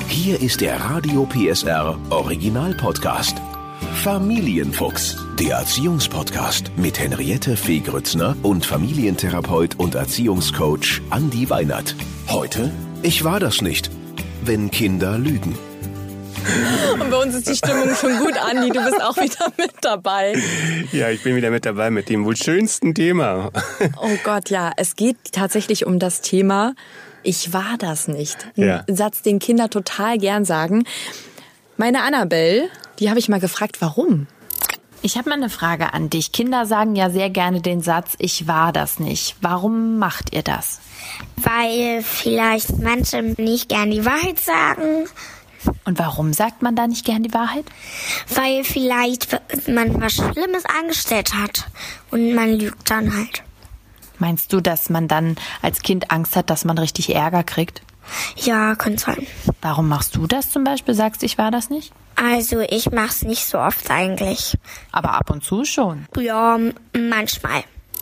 Hier ist der Radio PSR Original Podcast. Familienfuchs, der Erziehungspodcast mit Henriette Fee Grützner und Familientherapeut und Erziehungscoach Andi Weinert. Heute, ich war das nicht, wenn Kinder lügen. Und bei uns ist die Stimmung schon gut, Andi, du bist auch wieder mit dabei. Ja, ich bin wieder mit dabei mit dem wohl schönsten Thema. Oh Gott, ja, es geht tatsächlich um das Thema, ich war das nicht. Ein Satz, den Kinder total gern sagen. Meine Annabelle, die habe ich mal gefragt, warum? Ich habe mal eine Frage an dich. Kinder sagen ja sehr gerne den Satz, ich war das nicht. Warum macht ihr das? Weil vielleicht manche nicht gern die Wahrheit sagen. Und warum sagt man da nicht gern die Wahrheit? Weil vielleicht man was Schlimmes angestellt hat und man lügt dann halt. Meinst du, dass man dann als Kind Angst hat, dass man richtig Ärger kriegt? Ja, könnte sein. Warum machst du das zum Beispiel? Sagst, ich war das nicht? Also ich mach's nicht so oft eigentlich. Aber ab und zu schon. Ja, manchmal.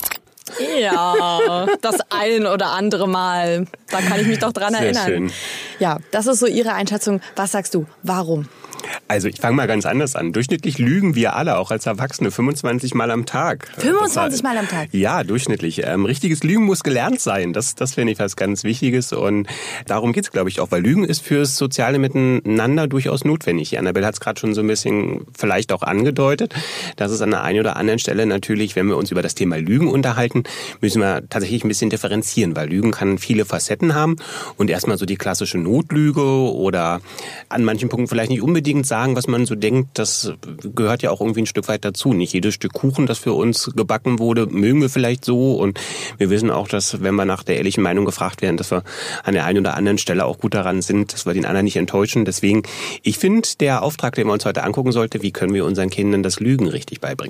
Ja, das ein oder andere Mal. Da kann ich mich doch dran erinnern. Schön. Ja, das ist so Ihre Einschätzung. Was sagst du? Warum? Also ich fange mal ganz anders an. Durchschnittlich lügen wir alle, auch als Erwachsene, 25 Mal am Tag. 25 Mal am Tag? Ja, durchschnittlich. Richtiges Lügen muss gelernt sein. Das finde ich was ganz Wichtiges. Und darum geht's, glaube ich, auch. Weil Lügen ist fürs soziale Miteinander durchaus notwendig. Annabelle hat es gerade schon so ein bisschen vielleicht auch angedeutet, dass es an der einen oder anderen Stelle natürlich, wenn wir uns über das Thema Lügen unterhalten, müssen wir tatsächlich ein bisschen differenzieren. Weil Lügen kann viele Facetten haben. Und erstmal so die klassische Notlüge oder an manchen Punkten vielleicht nicht unbedingt sagen, was man so denkt, das gehört ja auch irgendwie ein Stück weit dazu. Nicht jedes Stück Kuchen, das für uns gebacken wurde, mögen wir vielleicht so. Und wir wissen auch, dass, wenn wir nach der ehrlichen Meinung gefragt werden, dass wir an der einen oder anderen Stelle auch gut daran sind, dass wir den anderen nicht enttäuschen. Deswegen, ich finde, der Auftrag, den wir uns heute angucken sollten, wie können wir unseren Kindern das Lügen richtig beibringen?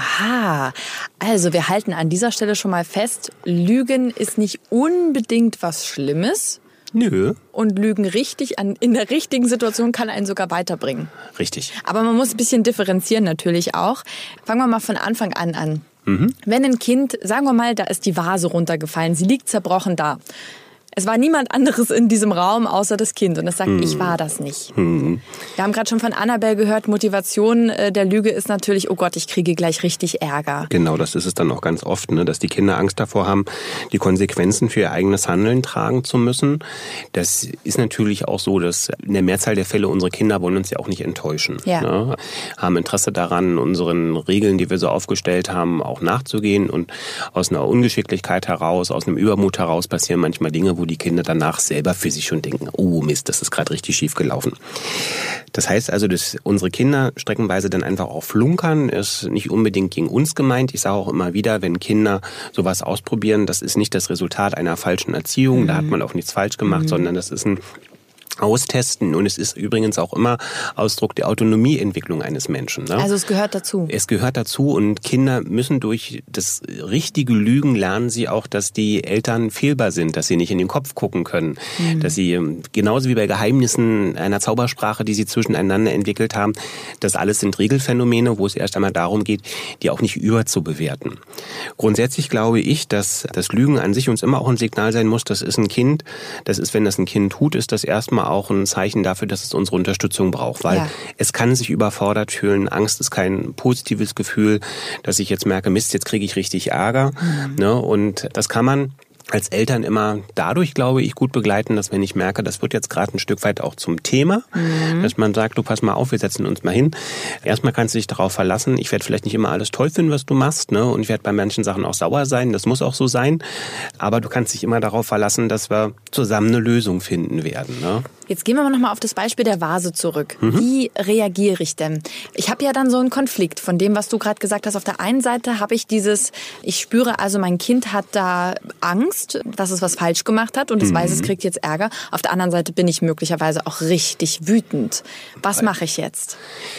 Aha, also wir halten an dieser Stelle schon mal fest, Lügen ist nicht unbedingt was Schlimmes. Nö. Und Lügen richtig in der richtigen Situation kann einen sogar weiterbringen. Richtig. Aber man muss ein bisschen differenzieren natürlich auch. Fangen wir mal von Anfang an. Wenn ein Kind, sagen wir mal, da ist die Vase runtergefallen, sie liegt zerbrochen da. Es war niemand anderes in diesem Raum außer das Kind und es sagt, ich war das nicht. Wir haben gerade schon von Annabelle gehört, Motivation der Lüge ist natürlich, oh Gott, ich kriege gleich richtig Ärger. Genau, das ist es dann auch ganz oft, ne, dass die Kinder Angst davor haben, die Konsequenzen für ihr eigenes Handeln tragen zu müssen. Das ist natürlich auch so, dass in der Mehrzahl der Fälle unsere Kinder wollen uns ja auch nicht enttäuschen. Ja. Ne, haben Interesse daran, unseren Regeln, die wir so aufgestellt haben, auch nachzugehen und aus einer Ungeschicklichkeit heraus, aus einem Übermut heraus passieren manchmal Dinge, wo die Kinder danach selber für sich schon denken, oh Mist, das ist gerade richtig schief gelaufen. Das heißt also, dass unsere Kinder streckenweise dann einfach auch flunkern, ist nicht unbedingt gegen uns gemeint. Ich sage auch immer wieder, wenn Kinder sowas ausprobieren, das ist nicht das Resultat einer falschen Erziehung, da hat man auch nichts falsch gemacht, sondern das ist ein Austesten und es ist übrigens auch immer Ausdruck der Autonomieentwicklung eines Menschen. Ne? Also es gehört dazu. Es gehört dazu und Kinder müssen durch das richtige Lügen lernen sie auch, dass die Eltern fehlbar sind, dass sie nicht in den Kopf gucken können, dass sie genauso wie bei Geheimnissen einer Zaubersprache, die sie zwischeneinander entwickelt haben, das alles sind Regelphänomene, wo es erst einmal darum geht, die auch nicht überzubewerten. Grundsätzlich glaube ich, dass das Lügen an sich uns immer auch ein Signal sein muss, das ist ein Kind, das ist, wenn das ein Kind tut, ist das erstmal auch ein Zeichen dafür, dass es unsere Unterstützung braucht, weil es kann sich überfordert fühlen. Angst ist kein positives Gefühl, dass ich jetzt merke, Mist, jetzt kriege ich richtig Ärger. Ne? Und das kann man als Eltern immer dadurch, glaube ich, gut begleiten, dass wenn ich merke, das wird jetzt gerade ein Stück weit auch zum Thema, dass man sagt, du pass mal auf, wir setzen uns mal hin. Erstmal kannst du dich darauf verlassen, ich werde vielleicht nicht immer alles toll finden, was du machst, ne? Und ich werde bei manchen Sachen auch sauer sein, das muss auch so sein, aber du kannst dich immer darauf verlassen, dass wir zusammen eine Lösung finden werden. Ne? Jetzt gehen wir mal nochmal auf das Beispiel der Vase zurück. Wie reagiere ich denn? Ich habe ja dann so einen Konflikt von dem, was du gerade gesagt hast. Auf der einen Seite habe ich ich spüre also, mein Kind hat da Angst, dass es was falsch gemacht hat und es weiß, es kriegt jetzt Ärger. Auf der anderen Seite bin ich möglicherweise auch richtig wütend. Was mache ich jetzt?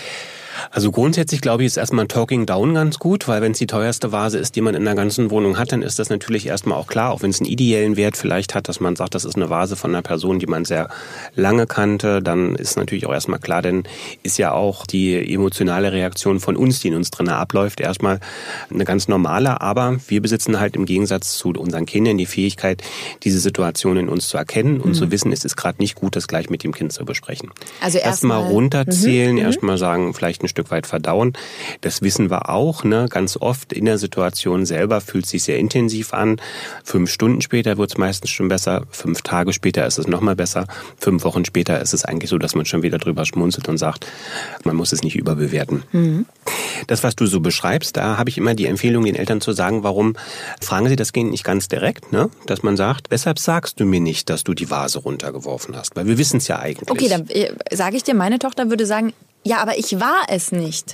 Also grundsätzlich glaube ich, ist erstmal ein Talking Down ganz gut, weil wenn es die teuerste Vase ist, die man in der ganzen Wohnung hat, dann ist das natürlich erstmal auch klar, auch wenn es einen ideellen Wert vielleicht hat, dass man sagt, das ist eine Vase von einer Person, die man sehr lange kannte, dann ist natürlich auch erstmal klar, denn ist ja auch die emotionale Reaktion von uns, die in uns drin abläuft, erstmal eine ganz normale, aber wir besitzen halt im Gegensatz zu unseren Kindern die Fähigkeit, diese Situation in uns zu erkennen und zu wissen, es ist gerade nicht gut, das gleich mit dem Kind zu besprechen. Also erstmal runterzählen, erstmal sagen, vielleicht ein Stück weit verdauen. Das wissen wir auch, ne? Ganz oft in der Situation selber fühlt es sich sehr intensiv an. 5 Stunden später wird es meistens schon besser. 5 Tage später ist es nochmal besser. 5 Wochen später ist es eigentlich so, dass man schon wieder drüber schmunzelt und sagt, man muss es nicht überbewerten. Das, was du so beschreibst, da habe ich immer die Empfehlung, den Eltern zu sagen, warum fragen sie das Kind nicht ganz direkt, ne? Dass man sagt, weshalb sagst du mir nicht, dass du die Vase runtergeworfen hast? Weil wir wissen es ja eigentlich. Okay, dann sage ich dir, meine Tochter würde sagen, ja, aber ich war es nicht.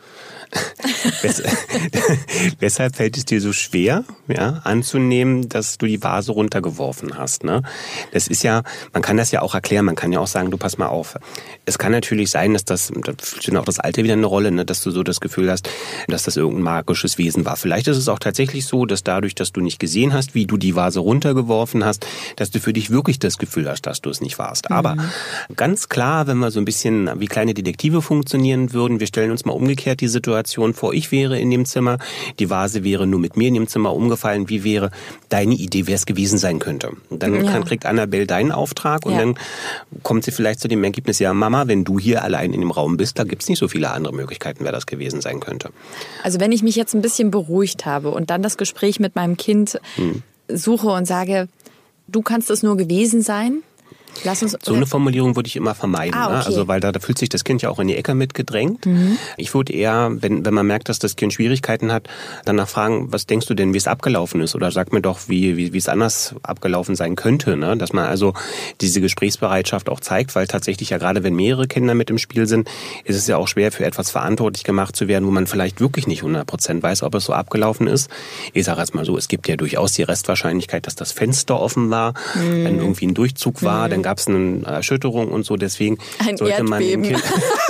Weshalb fällt es dir so schwer, ja, anzunehmen, dass du die Vase runtergeworfen hast, ne? Das ist ja, man kann das ja auch erklären, man kann ja auch sagen, du pass mal auf. Es kann natürlich sein, dass da spielt auch das Alter wieder eine Rolle, ne, dass du so das Gefühl hast, dass das irgendein magisches Wesen war. Vielleicht ist es auch tatsächlich so, dass dadurch, dass du nicht gesehen hast, wie du die Vase runtergeworfen hast, dass du für dich wirklich das Gefühl hast, dass du es nicht warst. Aber ganz klar, wenn wir so ein bisschen wie kleine Detektive funktionieren würden, wir stellen uns mal umgekehrt die Situation vor, ich wäre in dem Zimmer, die Vase wäre nur mit mir in dem Zimmer umgefallen, wie wäre deine Idee, wer es gewesen sein könnte? Und dann kriegt Annabelle deinen Auftrag und dann kommt sie vielleicht zu dem Ergebnis, ja Mama, wenn du hier allein in dem Raum bist, da gibt es nicht so viele andere Möglichkeiten, wer das gewesen sein könnte. Also wenn ich mich jetzt ein bisschen beruhigt habe und dann das Gespräch mit meinem Kind suche und sage, du kannst es nur gewesen sein, lass uns, so eine Formulierung würde ich immer vermeiden. Okay. Ne? Also weil da fühlt sich das Kind ja auch in die Ecke mitgedrängt. Ich würde eher, wenn man merkt, dass das Kind Schwierigkeiten hat, danach fragen, was denkst du denn, wie es abgelaufen ist? Oder sag mir doch, wie es anders abgelaufen sein könnte. Ne? Dass man also diese Gesprächsbereitschaft auch zeigt, weil tatsächlich ja gerade, wenn mehrere Kinder mit im Spiel sind, ist es ja auch schwer, für etwas verantwortlich gemacht zu werden, wo man vielleicht wirklich nicht 100% weiß, ob es so abgelaufen ist. Ich sage jetzt mal so, es gibt ja durchaus die Restwahrscheinlichkeit, dass das Fenster offen war, wenn irgendwie ein Durchzug war, dann gab es eine Erschütterung und so, deswegen sollte man dem Kind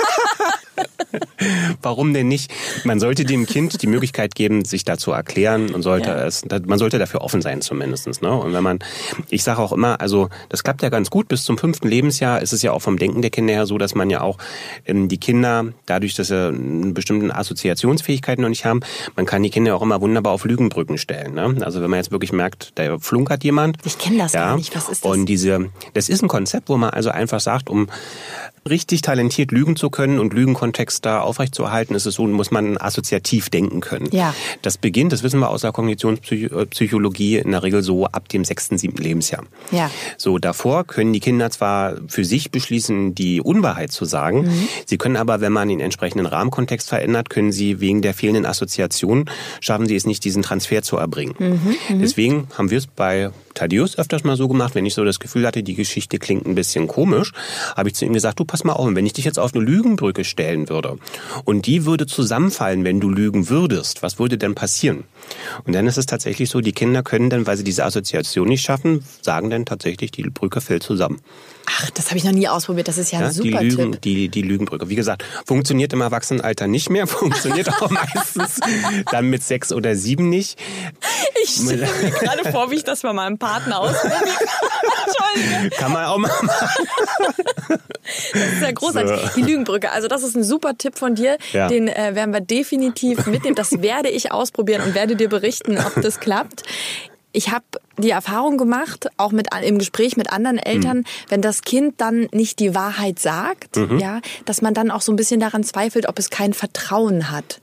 warum denn nicht? Man sollte dem Kind die Möglichkeit geben, sich da zu erklären und man sollte dafür offen sein zumindest. Ne? Und ich sage auch immer, also das klappt ja ganz gut, bis zum 5. Lebensjahr ist es ja auch vom Denken der Kinder her so, dass man ja auch die Kinder, dadurch, dass sie eine bestimmte Assoziationsfähigkeit noch nicht haben, man kann die Kinder auch immer wunderbar auf Lügenbrücken stellen. Ne? Also wenn man jetzt wirklich merkt, da flunkert jemand. Ich kenne das gar nicht, was ist das? Und das ist ein Konzept, wo man also einfach sagt, um richtig talentiert lügen zu können und Lügenkontext da aufrechtzuerhalten, ist es so, muss man assoziativ denken können. Ja. Das beginnt, das wissen wir aus der Kognitionspsychologie, in der Regel so ab dem 6., 7. Lebensjahr. Ja. So, davor können die Kinder zwar für sich beschließen, die Unwahrheit zu sagen, sie können aber, wenn man den entsprechenden Rahmenkontext verändert, können sie wegen der fehlenden Assoziation, schaffen sie es nicht, diesen Transfer zu erbringen. Deswegen haben wir es bei Thaddeus öfters mal so gemacht, wenn ich so das Gefühl hatte, die Geschichte klingt ein bisschen komisch, habe ich zu ihm gesagt, du pass mal auf, wenn ich dich jetzt auf eine Lügenbrücke stellen würde und die würde zusammenfallen, wenn du lügen würdest, was würde denn passieren? Und dann ist es tatsächlich so, die Kinder können dann, weil sie diese Assoziation nicht schaffen, sagen dann tatsächlich, die Brücke fällt zusammen. Ach, das habe ich noch nie ausprobiert. Das ist ja ein super Tipp. Die Lügenbrücke. Wie gesagt, funktioniert im Erwachsenenalter nicht mehr. Funktioniert auch meistens dann mit 6 oder 7 nicht. Ich stelle mir gerade vor, wie ich das bei meinem Partner ausprobiere. Entschuldigung. Kann man auch mal machen. Das ist ja großartig. So. Die Lügenbrücke. Also das ist ein super Tipp von dir. Ja. Den werden wir definitiv mitnehmen. Das werde ich ausprobieren und werde dir berichten, ob das klappt. Ich habe die Erfahrung gemacht, auch im Gespräch mit anderen Eltern, wenn das Kind dann nicht die Wahrheit sagt, ja, dass man dann auch so ein bisschen daran zweifelt, ob es kein Vertrauen hat.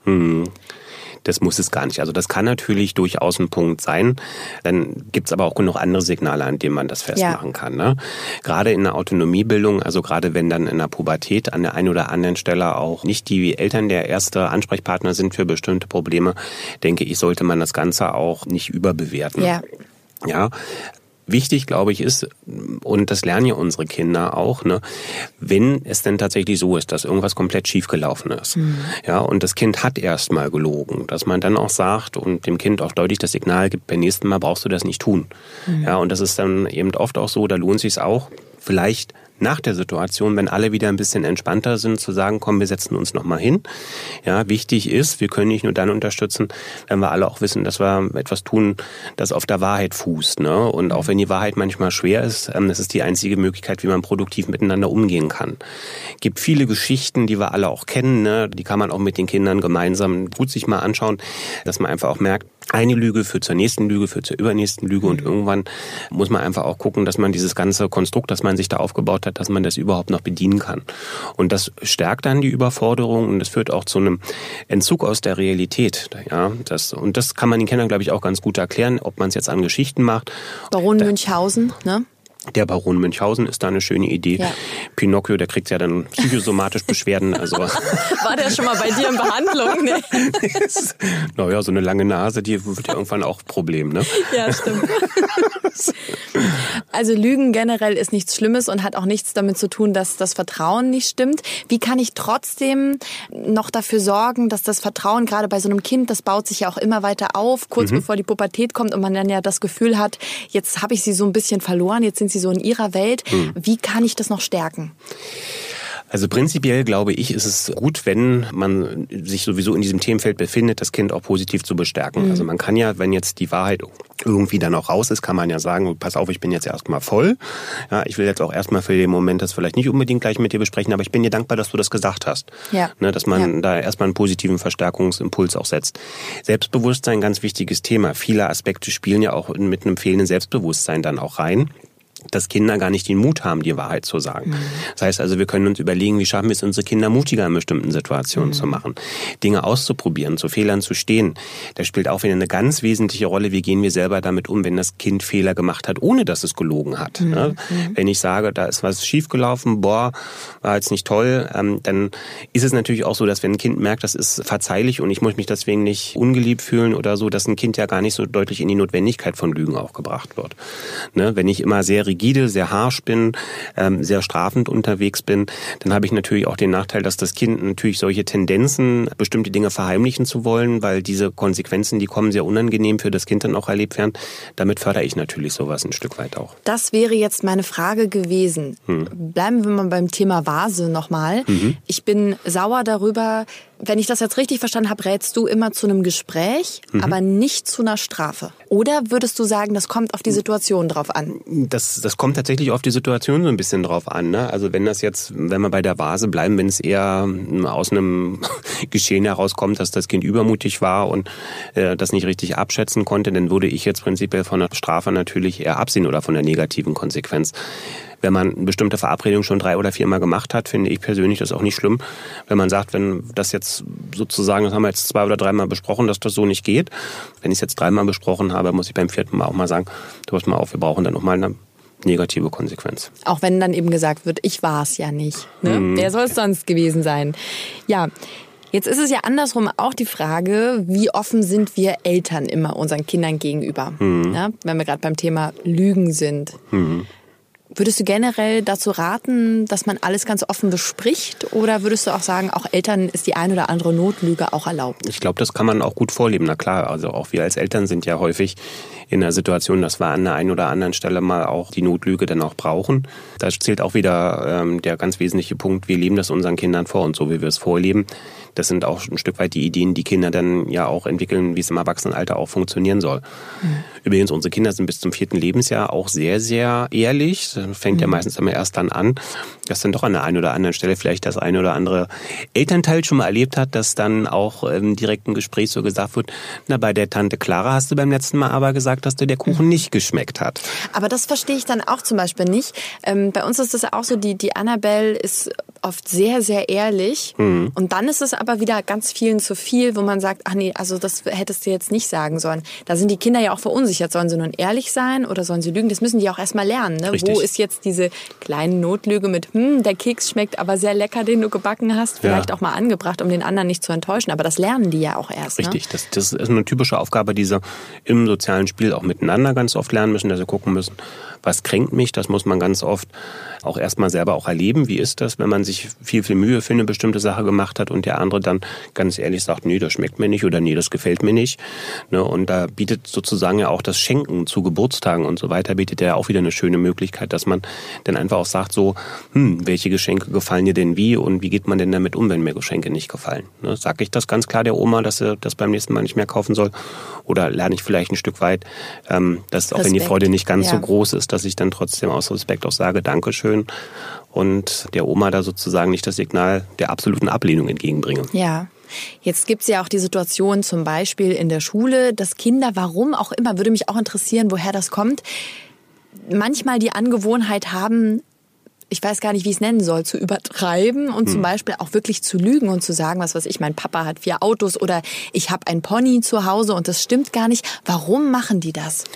Das muss es gar nicht. Also das kann natürlich durchaus ein Punkt sein. Dann gibt's aber auch genug andere Signale, an denen man das festmachen kann. Ne? Gerade in der Autonomiebildung, also gerade wenn dann in der Pubertät an der einen oder anderen Stelle auch nicht die Eltern der erste Ansprechpartner sind für bestimmte Probleme, denke ich, sollte man das Ganze auch nicht überbewerten. Ja. Wichtig, glaube ich, ist, und das lernen ja unsere Kinder auch, ne, wenn es denn tatsächlich so ist, dass irgendwas komplett schiefgelaufen ist, ja, und das Kind hat erst mal gelogen, dass man dann auch sagt und dem Kind auch deutlich das Signal gibt, beim nächsten Mal brauchst du das nicht tun. Ja, und das ist dann eben oft auch so, da lohnt es sich auch, vielleicht nach der Situation, wenn alle wieder ein bisschen entspannter sind, zu sagen, komm, wir setzen uns nochmal hin. Ja, wichtig ist, wir können nicht nur dann unterstützen, wenn wir alle auch wissen, dass wir etwas tun, das auf der Wahrheit fußt. Ne? Und auch wenn die Wahrheit manchmal schwer ist, das ist die einzige Möglichkeit, wie man produktiv miteinander umgehen kann. Es gibt viele Geschichten, die wir alle auch kennen, ne? Die kann man auch mit den Kindern gemeinsam gut sich mal anschauen, dass man einfach auch merkt, eine Lüge führt zur nächsten Lüge, führt zur übernächsten Lüge und irgendwann muss man einfach auch gucken, dass man dieses ganze Konstrukt, das man sich da aufgebaut hat, dass man das überhaupt noch bedienen kann. Und das stärkt dann die Überforderung und das führt auch zu einem Entzug aus der Realität. Ja, das kann man den Kindern, glaube ich, auch ganz gut erklären, ob man es jetzt an Geschichten macht. Baron Münchhausen, ne? Der Baron Münchhausen ist da eine schöne Idee. Ja. Pinocchio, der kriegt ja dann psychosomatisch Beschwerden. Also war der schon mal bei dir in Behandlung? Nee. Naja, so eine lange Nase, die wird ja irgendwann auch ein Problem, ne? Ja, stimmt. Also Lügen generell ist nichts Schlimmes und hat auch nichts damit zu tun, dass das Vertrauen nicht stimmt. Wie kann ich trotzdem noch dafür sorgen, dass das Vertrauen gerade bei so einem Kind, das baut sich ja auch immer weiter auf, kurz bevor die Pubertät kommt und man dann ja das Gefühl hat, jetzt habe ich sie so ein bisschen verloren, jetzt sind sie so in ihrer Welt. Wie kann ich das noch stärken? Also prinzipiell glaube ich, ist es gut, wenn man sich sowieso in diesem Themenfeld befindet, das Kind auch positiv zu bestärken. Also man kann ja, wenn jetzt die Wahrheit irgendwie dann auch raus ist, kann man ja sagen, pass auf, ich bin jetzt erstmal voll. Ja, ich will jetzt auch erstmal für den Moment das vielleicht nicht unbedingt gleich mit dir besprechen, aber ich bin dir dankbar, dass du das gesagt hast. Ja. Ne, dass man da erstmal einen positiven Verstärkungsimpuls auch setzt. Selbstbewusstsein, ganz wichtiges Thema. Viele Aspekte spielen ja auch mit einem fehlenden Selbstbewusstsein dann auch rein, dass Kinder gar nicht den Mut haben, die Wahrheit zu sagen. Das heißt also, wir können uns überlegen, wie schaffen wir es, unsere Kinder mutiger in bestimmten Situationen zu machen, Dinge auszuprobieren, zu Fehlern zu stehen. Das spielt auch wieder eine ganz wesentliche Rolle, wie gehen wir selber damit um, wenn das Kind Fehler gemacht hat, ohne dass es gelogen hat. Wenn ich sage, da ist was schiefgelaufen, war jetzt nicht toll, dann ist es natürlich auch so, dass wenn ein Kind merkt, das ist verzeihlich und ich muss mich deswegen nicht ungeliebt fühlen oder so, dass ein Kind ja gar nicht so deutlich in die Notwendigkeit von Lügen auch gebracht wird. Wenn ich immer sehr rigide, sehr harsch bin, sehr strafend unterwegs bin, dann habe ich natürlich auch den Nachteil, dass das Kind natürlich solche Tendenzen, bestimmte Dinge verheimlichen zu wollen, weil diese Konsequenzen, die kommen, sehr unangenehm für das Kind dann auch erlebt werden. Damit fördere ich natürlich sowas ein Stück weit auch. Das wäre jetzt meine Frage gewesen. Bleiben wir mal beim Thema Vase nochmal. Ich bin sauer darüber, wenn ich das jetzt richtig verstanden habe, rätst du immer zu einem Gespräch, aber nicht zu einer Strafe. Oder würdest du sagen, das kommt auf die Situation drauf an? Das kommt tatsächlich auf die Situation so ein bisschen drauf an. Ne? Also wenn wir bei der Vase bleiben, wenn es eher aus einem Geschehen herauskommt, dass das Kind übermutig war und das nicht richtig abschätzen konnte, dann würde ich jetzt prinzipiell von der Strafe natürlich eher absehen oder von der negativen Konsequenz. Wenn man eine bestimmte Verabredung schon 3 oder 4 Mal gemacht hat, finde ich persönlich das auch nicht schlimm. Wenn man sagt, wenn das jetzt sozusagen, das haben wir jetzt 2 oder 3 Mal besprochen, dass das so nicht geht. Wenn ich es jetzt 3 Mal besprochen habe, muss ich beim 4. Mal auch mal sagen, du pass mal auf, wir brauchen dann nochmal eine negative Konsequenz. Auch wenn dann eben gesagt wird, ich war es ja nicht. Ne? Wer soll es sonst gewesen sein? Ja. Jetzt ist es ja andersrum auch die Frage, wie offen sind wir Eltern immer unseren Kindern gegenüber? Ja, wenn wir gerade beim Thema Lügen sind. Würdest du generell dazu raten, dass man alles ganz offen bespricht? Oder würdest du auch sagen, auch Eltern ist die ein oder andere Notlüge auch erlaubt? Ich glaube, das kann man auch gut vorleben. Na klar, also auch wir als Eltern sind ja häufig in der Situation, dass wir an der einen oder anderen Stelle mal auch die Notlüge dann auch brauchen. Da zählt auch wieder der ganz wesentliche Punkt, wir leben das unseren Kindern vor und so wie wir es vorleben. Das sind auch ein Stück weit die Ideen, die Kinder dann ja auch entwickeln, wie es im Erwachsenenalter auch funktionieren soll. Übrigens, unsere Kinder sind bis zum 4. Lebensjahr auch sehr, sehr ehrlich. Das fängt ja meistens immer erst dann an, dass dann doch an der einen oder anderen Stelle vielleicht das eine oder andere Elternteil schon mal erlebt hat, dass dann auch im direkten Gespräch so gesagt wird, na, bei der Tante Clara hast du beim letzten Mal aber gesagt, dass dir der Kuchen nicht geschmeckt hat. Aber das verstehe ich dann auch zum Beispiel nicht. Bei uns ist das auch so, die Annabelle ist oft sehr, sehr ehrlich. Und dann ist es aber wieder ganz vielen zu viel, wo man sagt, ach nee, also das hättest du jetzt nicht sagen sollen. Da sind die Kinder ja auch verunsichert. Sollen sie nun ehrlich sein oder sollen sie lügen? Das müssen die auch erstmal lernen. Ne? Wo ist jetzt diese kleine Notlüge mit, der Keks schmeckt aber sehr lecker, den du gebacken hast, vielleicht auch mal angebracht, um den anderen nicht zu enttäuschen. Aber das lernen die ja auch erst. Richtig, ne? Das ist eine typische Aufgabe, die sie im sozialen Spiel auch miteinander ganz oft lernen müssen, dass sie gucken müssen, was kränkt mich. Das muss man ganz oft auch erstmal selber auch erleben. Wie ist das, wenn man sich sich viel, viel Mühe für eine bestimmte Sache gemacht hat und der andere dann ganz ehrlich sagt, nee, das schmeckt mir nicht oder nee, das gefällt mir nicht. Ne? Und da bietet sozusagen ja auch das Schenken zu Geburtstagen und so weiter, bietet ja auch wieder eine schöne Möglichkeit, dass man dann einfach auch sagt so, welche Geschenke gefallen dir denn wie und wie geht man denn damit um, wenn mir Geschenke nicht gefallen? Ne? Sag ich das ganz klar der Oma, dass sie das beim nächsten Mal nicht mehr kaufen soll? Oder lerne ich vielleicht ein Stück weit, dass auch wenn die Freude nicht ganz so groß ist, dass ich dann trotzdem aus Respekt auch sage, Dankeschön und der Oma da sozusagen nicht das Signal der absoluten Ablehnung entgegenbringe. Ja. Jetzt gibt es ja auch die Situation zum Beispiel in der Schule, dass Kinder, warum auch immer, würde mich auch interessieren, woher das kommt, manchmal die Angewohnheit haben, ich weiß gar nicht, wie ich es nennen soll, zu übertreiben und zum Beispiel auch wirklich zu lügen und zu sagen, was weiß ich, mein Papa hat 4 Autos oder ich habe ein Pony zu Hause und das stimmt gar nicht. Warum machen die das?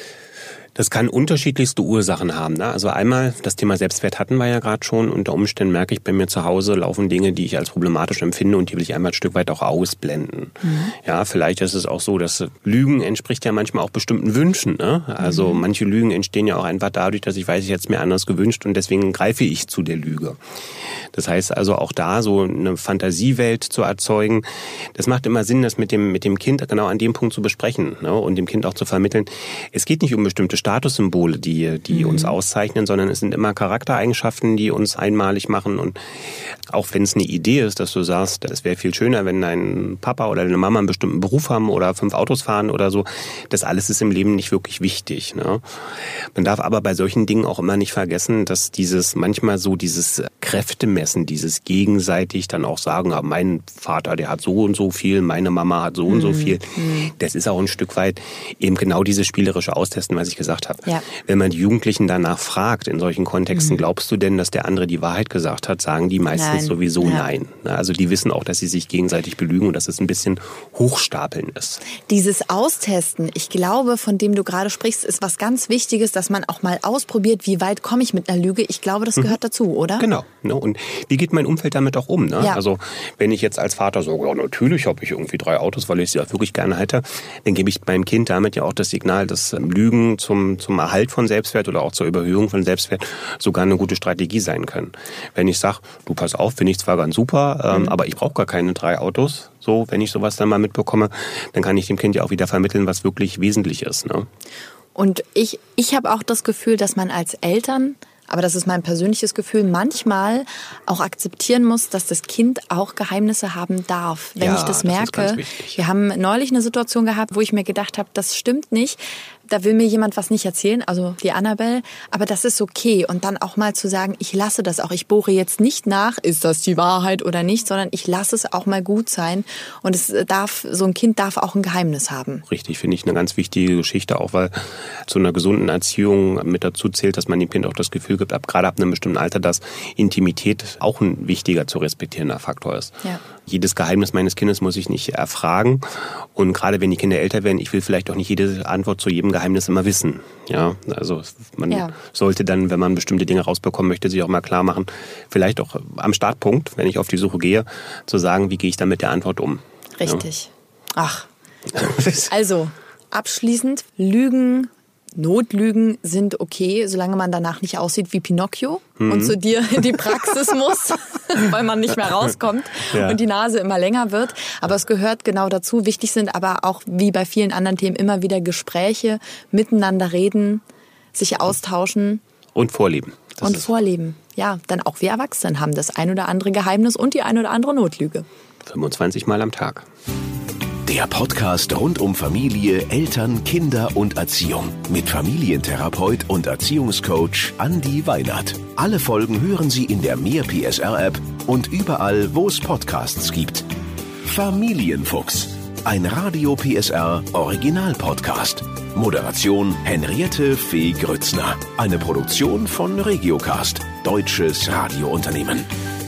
Das kann unterschiedlichste Ursachen haben. Ne? Also einmal, das Thema Selbstwert hatten wir ja gerade schon. Unter Umständen merke ich, bei mir zu Hause laufen Dinge, die ich als problematisch empfinde und die will ich einmal ein Stück weit auch ausblenden. Ja, vielleicht ist es auch so, dass Lügen entspricht ja manchmal auch bestimmten Wünschen. Ne? Also manche Lügen entstehen ja auch einfach dadurch, dass ich weiß, ich hätte es mir anders gewünscht und deswegen greife ich zu der Lüge. Das heißt also auch da so eine Fantasiewelt zu erzeugen. Das macht immer Sinn, das mit dem Kind genau an dem Punkt zu besprechen, ne? Und dem Kind auch zu vermitteln. Es geht nicht um bestimmte Statussymbole, die uns auszeichnen, sondern es sind immer Charaktereigenschaften, die uns einmalig machen. Und auch wenn es eine Idee ist, dass du sagst, es wäre viel schöner, wenn dein Papa oder deine Mama einen bestimmten Beruf haben oder 5 Autos fahren oder so, das alles ist im Leben nicht wirklich wichtig. Ne? Man darf aber bei solchen Dingen auch immer nicht vergessen, dass manchmal so dieses Kräftemessen, dieses gegenseitig dann auch sagen, mein Vater, der hat so und so viel, meine Mama hat so und so viel. Das ist auch ein Stück weit eben genau dieses spielerische Austesten, was ich gesagt habe. Ja. Wenn man die Jugendlichen danach fragt, in solchen Kontexten, glaubst du denn, dass der andere die Wahrheit gesagt hat, sagen die meistens sowieso nein. Also die wissen auch, dass sie sich gegenseitig belügen und dass es ein bisschen hochstapeln ist. Dieses Austesten, ich glaube, von dem du gerade sprichst, ist was ganz Wichtiges, dass man auch mal ausprobiert, wie weit komme ich mit einer Lüge. Ich glaube, das gehört dazu, oder? Genau. Und wie geht mein Umfeld damit auch um? Ne? Ja. Also wenn ich jetzt als Vater sage, ja, natürlich habe ich irgendwie 3 Autos, weil ich sie auch wirklich gerne hätte, dann gebe ich meinem Kind damit ja auch das Signal, dass Lügen zum Erhalt von Selbstwert oder auch zur Überhöhung von Selbstwert sogar eine gute Strategie sein können. Wenn ich sage, du pass auf, finde ich zwar ganz super, aber ich brauche gar keine 3 Autos, so, wenn ich sowas dann mal mitbekomme, dann kann ich dem Kind ja auch wieder vermitteln, was wirklich wesentlich ist. Ne? Und ich habe auch das Gefühl, dass man als Eltern, aber das ist mein persönliches Gefühl, manchmal auch akzeptieren muss, dass das Kind auch Geheimnisse haben darf. Wenn ich das merke, wir haben neulich eine Situation gehabt, wo ich mir gedacht habe, das stimmt nicht. Da will mir jemand was nicht erzählen, also die Annabelle, aber das ist okay. Und dann auch mal zu sagen, ich lasse das auch. Ich bohre jetzt nicht nach, ist das die Wahrheit oder nicht, sondern ich lasse es auch mal gut sein. Und so ein Kind darf auch ein Geheimnis haben. Richtig, finde ich eine ganz wichtige Geschichte, auch weil zu einer gesunden Erziehung mit dazu zählt, dass man dem Kind auch das Gefühl gibt, gerade ab einem bestimmten Alter, dass Intimität auch ein wichtiger zu respektierender Faktor ist. Ja. Jedes Geheimnis meines Kindes muss ich nicht erfragen. Und gerade wenn die Kinder älter werden, ich will vielleicht auch nicht jede Antwort zu jedem Geheimnis immer wissen. Ja, also man sollte dann, wenn man bestimmte Dinge rausbekommen möchte, sich auch mal klar machen, vielleicht auch am Startpunkt, wenn ich auf die Suche gehe, zu sagen, wie gehe ich dann mit der Antwort um. Richtig. Ja. Ach. Also, abschließend, Lügen, Notlügen sind okay, solange man danach nicht aussieht wie Pinocchio und zu dir in die Praxis muss, weil man nicht mehr rauskommt und die Nase immer länger wird. Aber es gehört genau dazu. Wichtig sind aber auch, wie bei vielen anderen Themen, immer wieder Gespräche, miteinander reden, sich austauschen. Und vorleben. Vorleben. Ja, dann auch wir Erwachsenen haben das ein oder andere Geheimnis und die ein oder andere Notlüge. 25 Mal am Tag. Der Podcast rund um Familie, Eltern, Kinder und Erziehung mit Familientherapeut und Erziehungscoach Andi Weinert. Alle Folgen hören Sie in der Mehr PSR App und überall, wo es Podcasts gibt. Familienfuchs, ein Radio PSR Original Podcast. Moderation Henriette Fee Grützner. Eine Produktion von Regiocast, deutsches Radiounternehmen.